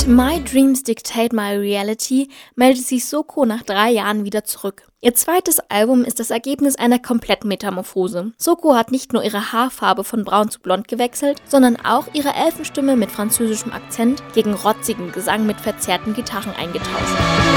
Mit My Dreams Dictate My Reality meldet sich Soko nach 3 Jahren wieder zurück. Ihr zweites Album ist das Ergebnis einer kompletten Metamorphose. Soko hat nicht nur ihre Haarfarbe von braun zu blond gewechselt, sondern auch ihre Elfenstimme mit französischem Akzent gegen rotzigen Gesang mit verzerrten Gitarren eingetauscht.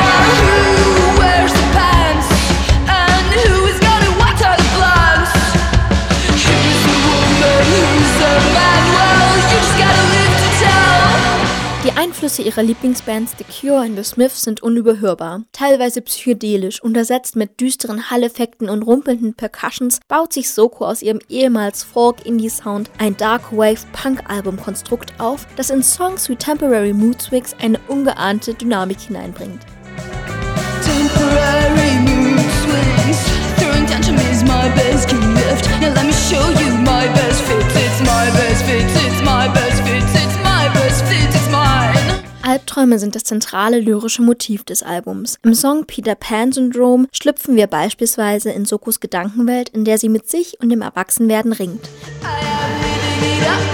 Die Einflüsse ihrer Lieblingsbands The Cure und The Smiths sind unüberhörbar. Teilweise psychedelisch, untersetzt mit düsteren Hall-Effekten und rumpelnden Percussions, baut sich Soko aus ihrem ehemals Folk-Indie-Sound ein Dark-Wave-Punk-Album-Konstrukt auf, das in Songs wie Temporary Mood Swings eine ungeahnte Dynamik hineinbringt. Temporary mood swings, throwing tantrum is my best gift. Now let me show you my best fit. It's my best fit. It's my best fit. It's my best fit. It's mine. Albträume sind das zentrale lyrische Motiv des Albums. Im Song Peter Pan Syndrome schlüpfen wir beispielsweise in Sokos Gedankenwelt, in der sie mit sich und dem Erwachsenwerden ringt. I am living it up.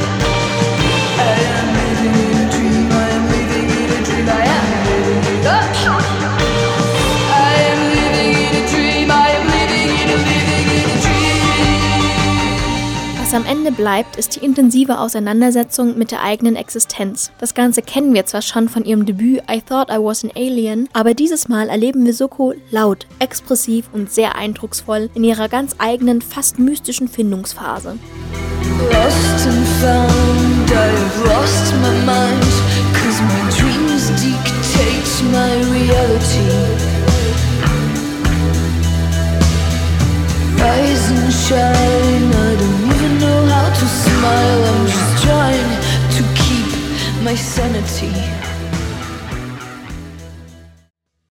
I am living in a dream. I am living in a dream. I am living it up. Was am Ende bleibt, ist die intensive Auseinandersetzung mit der eigenen Existenz. Das Ganze kennen wir zwar schon von ihrem Debüt I Thought I Was an Alien, aber dieses Mal erleben wir Soko laut, expressiv und sehr eindrucksvoll in ihrer ganz eigenen, fast mystischen Findungsphase. Lost and found, I've lost my mind, 'cause my dreams dictate my reality. Rise and shine, I don't even know how to smile, I'm just trying to keep my sanity.